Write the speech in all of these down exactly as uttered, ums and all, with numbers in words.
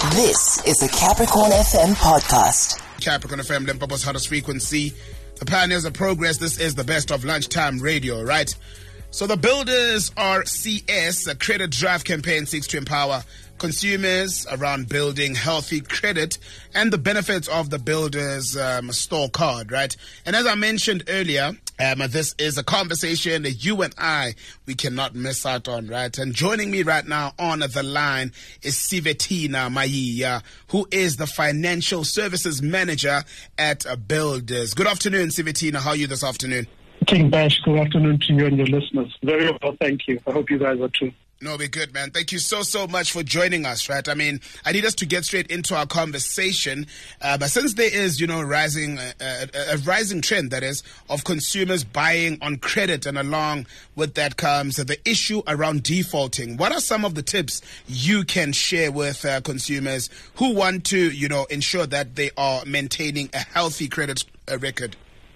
This is the Capricorn F M podcast. Capricorn F M, Limpopo's hottest frequency. The pioneers of progress. This is the best of lunchtime radio, right? So the Builders R C S, a credit drive campaign, seeks to empower consumers around building healthy credit and the benefits of the Builders um, store card, right? And as I mentioned earlier, um, this is a conversation that you and I, we cannot miss out on, right? And joining me right now on the line is Sivetina Maiya, who is the Financial Services Manager at uh, Builders. Good afternoon, Sivetina. How are you this afternoon? King Bash, good afternoon to you and your listeners. Very well, thank you. I hope you guys are too. No, we're good, man. Thank you so, so much for joining us, right? I mean, I need us to get straight into our conversation. Uh, but since there is, you know, rising uh, a, a rising trend, that is, of consumers buying on credit, and along with that comes the issue around defaulting, what are some of the tips you can share with uh, consumers who want to, you know, ensure that they are maintaining a healthy credit uh, record?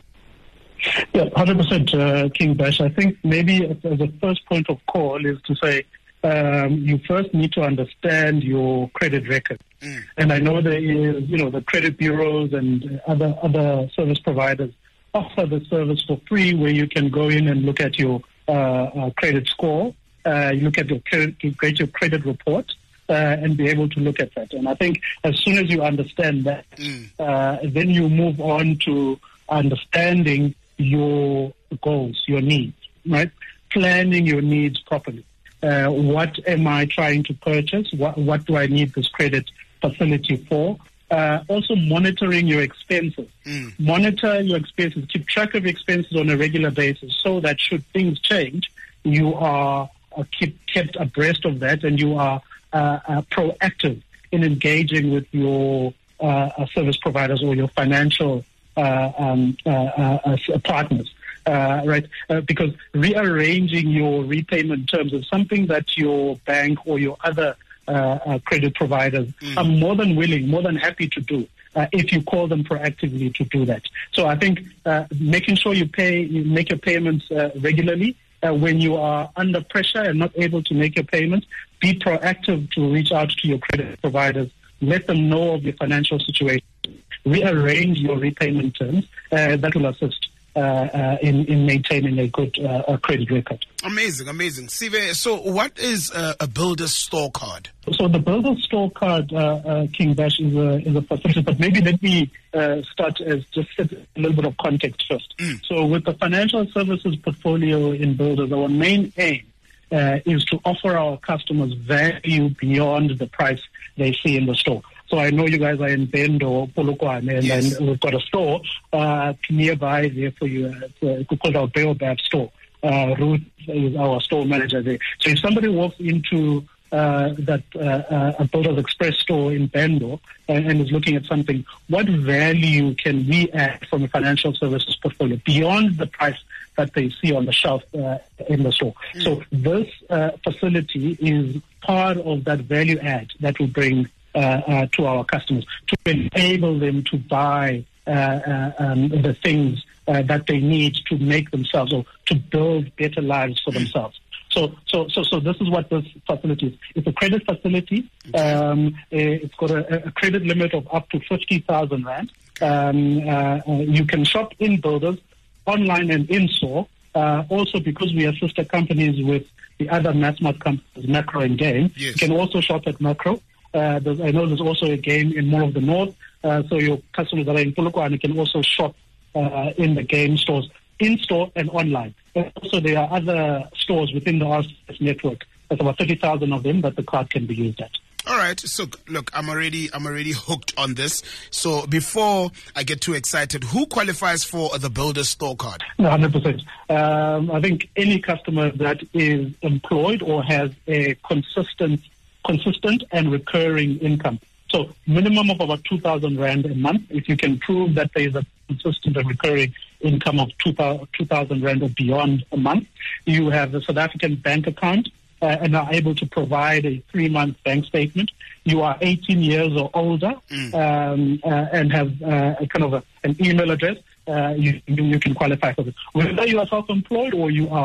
Yeah, one hundred percent, uh, King Bash. I think maybe as a first point of call is to say um, you first need to understand your credit record. Mm. And I know there is, you know, the credit bureaus and other other service providers offer the service for free, where you can go in and look at your uh, uh, credit score, uh, you look at your credit, you create your credit report, uh, and be able to look at that. And I think as soon as you understand that, mm. uh, then you move on to understanding your goals, your needs, right? Planning your needs properly. Uh, what am I trying to purchase? What, what do I need this credit facility for? Uh, also monitoring your expenses. Mm. Monitor your expenses. Keep track of expenses on a regular basis so that should things change, you are uh, keep, kept abreast of that, and you are uh, uh, proactive in engaging with your uh, service providers or your financial Uh, um, uh, uh, uh, partners, uh, right? Uh, because rearranging your repayment terms is something that your bank or your other uh, uh, credit providers mm. are more than willing, more than happy to do uh, if you call them proactively to do that. So I think uh, making sure you pay, you make your payments uh, regularly. Uh, when you are under pressure and not able to make your payments, be proactive to reach out to your credit providers. Let them know of your financial situation. Rearrange your repayment terms. Uh, that will assist uh, uh, in, in maintaining a good uh, credit record. Amazing, amazing. Sive, so what is uh, a Builder store card? So the Builder store card, uh, uh, King Bash, is a, is a facility, but maybe let me uh, start as just set a little bit of context first. Mm. So with the financial services portfolio in Builders, our main aim uh, is to offer our customers value beyond the price they see in the store. So I know you guys are in Bendo, Polokwane, and, yes. and we've got a store uh, nearby there for you. It's uh, called our Baobab store. Uh, Ruth is our store manager there. So if somebody walks into uh, that uh, uh, Builders Express store in Bendo and, and is looking at something, what value can we add from a financial services portfolio beyond the price that they see on the shelf uh, in the store? Mm. So this uh, facility is part of that value add that will bring Uh, uh, to our customers, to enable them to buy uh, uh, um, the things uh, that they need to make themselves, or to build better lives for themselves. So, so, so, so this is what this facility is. It's a credit facility. Um, it's got a, a credit limit of up to fifty thousand rand. Um, uh, uh, you can shop in Builders, online and in store. Uh, also, because we are sister companies with the other mass market companies, Macro and Game, yes. You can also shop at Macro. Uh, I know there's also a game in Mall of the North, uh, so your customers that are in Polokwane can also shop uh, in the game stores, in-store and online. And also, there are other stores within the R C S network. There's about thirty thousand of them that the card can be used at. All right. So, look, I'm already I'm already hooked on this. So, before I get too excited, who qualifies for the Builder store card? one hundred percent. Um, I think any customer that is employed or has a consistent consistent and recurring income. So minimum of about two thousand rand a month. If you can prove that there is a consistent and recurring income of two thousand rand or beyond a month, you have a South African bank account uh, and are able to provide a three-month bank statement. You are eighteen years or older mm. um, uh, and have uh, a kind of a, an email address, uh, you, you, you can qualify for this. Whether you are self-employed or you are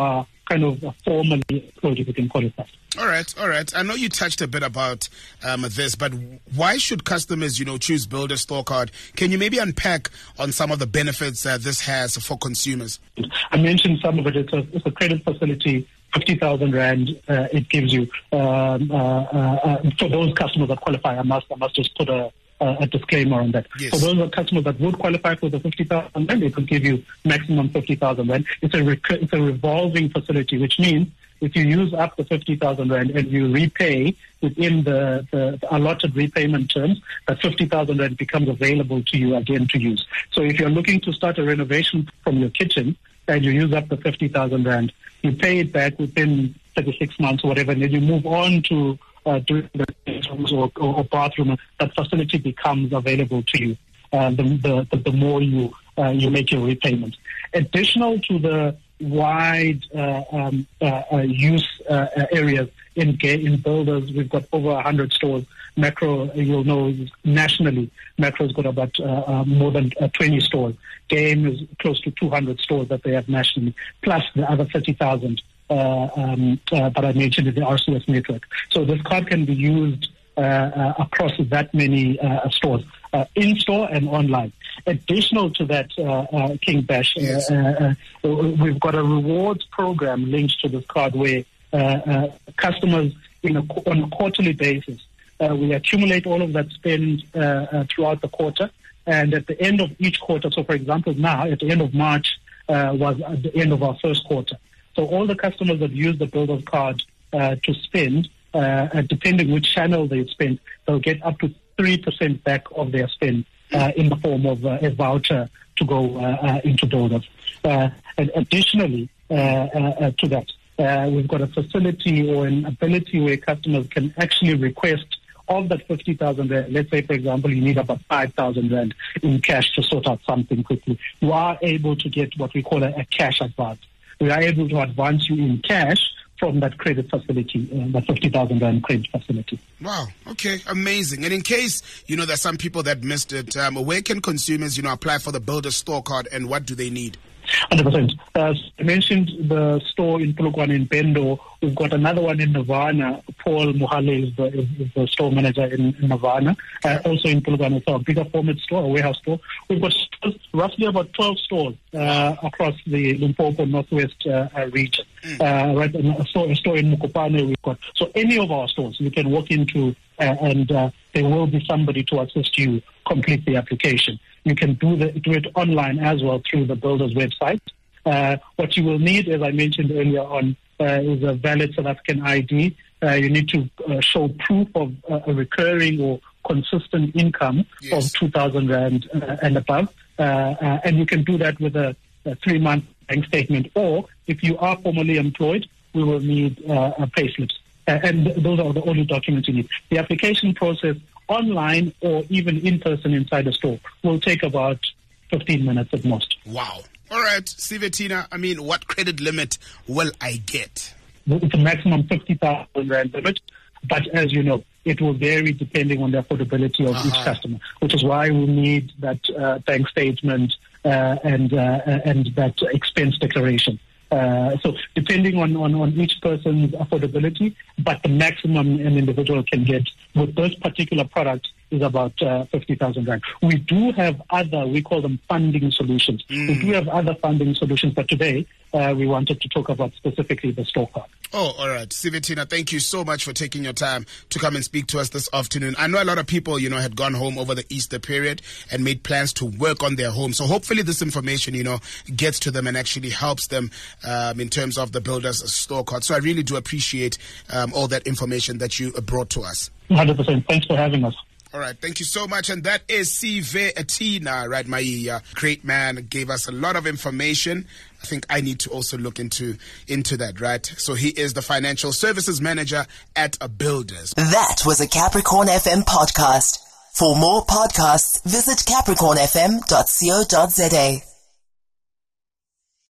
kind of formally employed, if you can call it that. All right, all right. I know you touched a bit about um, this, but why should customers, you know, choose Builder Store Card? Can you maybe unpack on some of the benefits that this has for consumers? I mentioned some of it. It's a, it's a credit facility, fifty thousand rand. Uh, it gives you um, uh, uh, for those customers that qualify. I must, I must just put a. Uh, a disclaimer on that. Yes. For those are customers that would qualify for the fifty thousand rand, it will give you maximum fifty thousand rand. It's a rec- it's a revolving facility, which means if you use up the fifty thousand rand and you repay within the, the, the allotted repayment terms, that fifty thousand rand becomes available to you again to use. So if you're looking to start a renovation from your kitchen and you use up the fifty thousand rand, you pay it back within thirty-six months or whatever, and then you move on to Uh, doing the rooms or, or, or bathroom, that facility becomes available to you. Uh, the, the, the more you uh, you make your repayment. Additional to the wide uh, um, uh, uh, use uh, areas in in builders, we've got over one hundred stores. Macro, you'll know, nationally, Macro's got about uh, uh, more than uh, twenty stores. Game is close to two hundred stores that they have nationally, plus the other thirty thousand. Uh, um, uh, that I mentioned in the R C S network. So this card can be used uh, uh, across that many uh, stores, uh, in-store and online. Additional to that, uh, uh, King Bash, yes. uh, uh, we've got a rewards program linked to this card where uh, uh, customers, in a, on a quarterly basis, uh, we accumulate all of that spend uh, uh, throughout the quarter, and at the end of each quarter, so for example now, at the end of March, uh, was at the end of our first quarter. So all the customers that use the Builder's Card uh, to spend, uh, depending which channel they spend, they'll get up to three percent back of their spend uh, in the form of uh, a voucher to go uh, uh, into Builders. Uh, and additionally uh, uh, to that, uh, we've got a facility or an ability where customers can actually request of that fifty thousand rand. Let's say, for example, you need about five thousand rand in cash to sort out something quickly. You are able to get what we call a, a cash advance. We are able to advance you in cash from that credit facility, uh, that fifty thousand rand credit facility. Wow. Okay. Amazing. And in case, you know, there's some people that missed it, um, where can consumers, you know, apply for the Builder Store Card and what do they need? one hundred percent. Uh, I mentioned the store in Polokwane in Bendo. We've got another one in Nirvana. Paul Mohale is the, is, is the store manager in, in Nirvana. Uh, also in Polokwane, it's a bigger format store, a warehouse store. We've got stores, roughly about twelve stores uh, across the Limpopo Northwest uh, uh, region. Uh, right, a store, a store in Mukopane we've got. So any of our stores you can walk into uh, and uh, there will be somebody to assist you complete the application. You can do, the, do it online as well through the Builder's website. Uh, what you will need, as I mentioned earlier on, uh, is a valid South African I D. Uh, you need to uh, show proof of uh, a recurring or consistent income yes. of two thousand rand uh, and above. Uh, uh, and you can do that with a, a three-month bank statement. Or if you are formally employed, we will need uh, a payslips. Uh, and those are the only documents you need. The application process online or even in person inside a store will take about fifteen minutes at most. Wow. All right, Sivetina, I mean, what credit limit will I get? It's a maximum fifty thousand rand limit, but as you know, it will vary depending on the affordability of uh-huh. each customer, which is why we need that uh, bank statement uh, and uh, and that expense declaration. Uh, so depending on, on, on each person's affordability, but the maximum an individual can get with this particular product is about uh, fifty thousand rand. We do have other, we call them funding solutions. Mm. We do have other funding solutions, but today uh, we wanted to talk about specifically the store card. Oh, all right. Sivetina, thank you so much for taking your time to come and speak to us this afternoon. I know a lot of people, you know, had gone home over the Easter period and made plans to work on their home. So hopefully this information, you know, gets to them and actually helps them um, in terms of the Builder's Store Card. So I really do appreciate um, all that information that you brought to us. one hundred percent. Thanks for having us. All right, thank you so much. And that is Sivetina, right? My uh, great man gave us a lot of information. I think I need to also look into into that, right? So he is the financial services manager at a Builders. That was a Capricorn F M podcast. For more podcasts, visit capricorn f m dot co dot za.